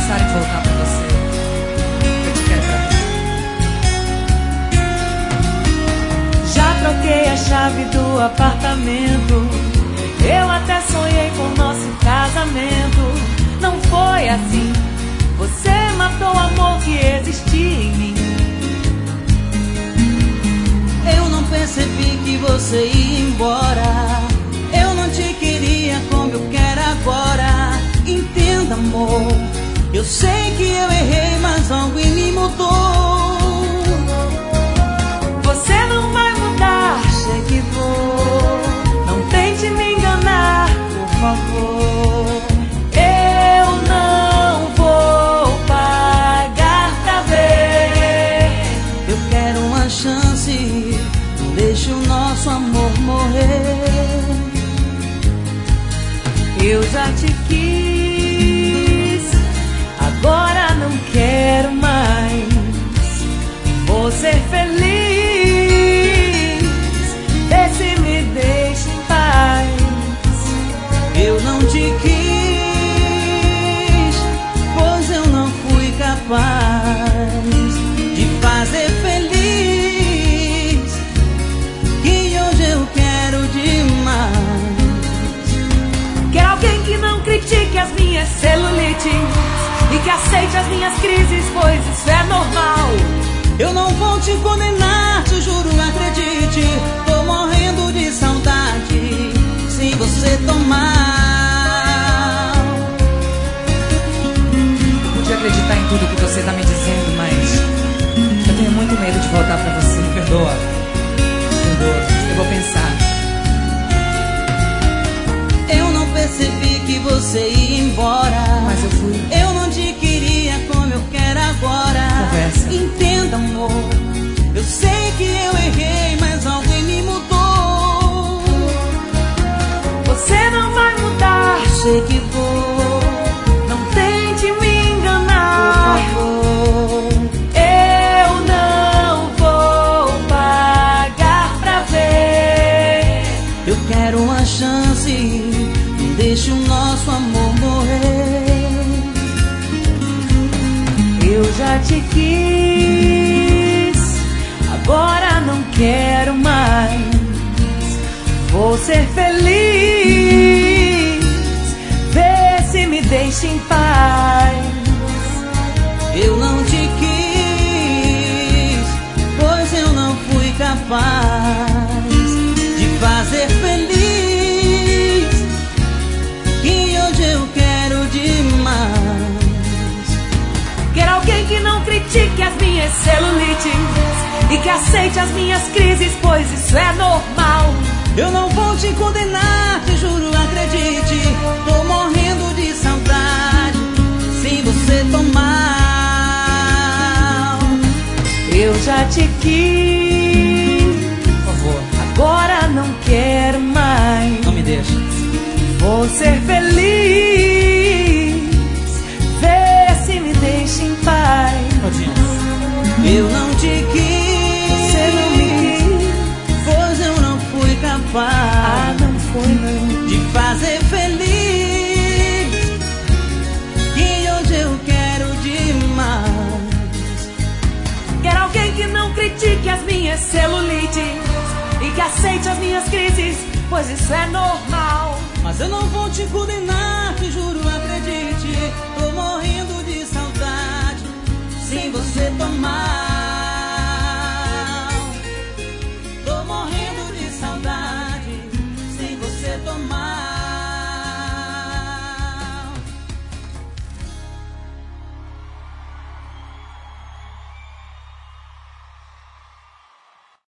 pensar em voltar pra você, eu te quero pra mim. Já troquei a chave do apartamento, eu até sonhei com nosso casamento. Não foi assim, você matou o amor que existia em mim. Eu não percebi que você ia embora. Eu não te queria como eu quero agora. Entenda, amor, eu sei que eu errei, mas algo em mim mudou. Você não vai mudar, chegue e vou. Não tente me enganar, por favor. Eu não vou pagar pra ver. Eu quero uma chance, não deixe o nosso amor morrer. Eu já te quis, agora não quero mais. Vou ser feliz, vê se me deixa em paz. Eu não te quis, pois eu não fui capaz de fazer feliz, que hoje eu quero demais. Quero alguém que não critique as minhas celulites e que aceite as minhas crises, pois isso é normal. Eu não vou te condenar, te juro, acredite. Tô morrendo de saudade se você tomar. Eu podia acreditar em tudo que você tá me dizendo, mas eu tenho muito medo de voltar pra você. Perdoa. Eu vou pensar. Eu não percebi que você ia embora, Mas eu fui. Eu não te queria como eu quero agora. Conversa. Entenda, amor, eu sei que eu errei, mas algo em mim mudou. Você não vai mudar, Sei que vou, não tente me enganar. por favor. Eu não vou pagar pra ver. Eu quero uma chance, não deixe o nosso amor morrer. Eu já te quis, agora não quero mais. Vou ser feliz, vê se me deixa em paz. Eu não te quis, pois eu não fui capaz de fazer feliz, que hoje eu quero demais. Quero alguém que não critique as minhas celulites e que aceite as minhas crises, pois isso é normal. Eu não vou te condenar, te juro, acredite. Tô morrendo de saudade se você tomar. Eu já te quis, Por favor, agora não quero mais. não me deixa. Vou ser feliz, vê se me deixa em paz. Todinha. Eu não te quis, Você não me quis, pois eu não fui capaz não foi não. de fazer feliz, que hoje eu quero demais. Quero alguém que não critique as minhas celulites e que aceite as minhas crises, pois isso é normal. Mas eu não vou te condenar,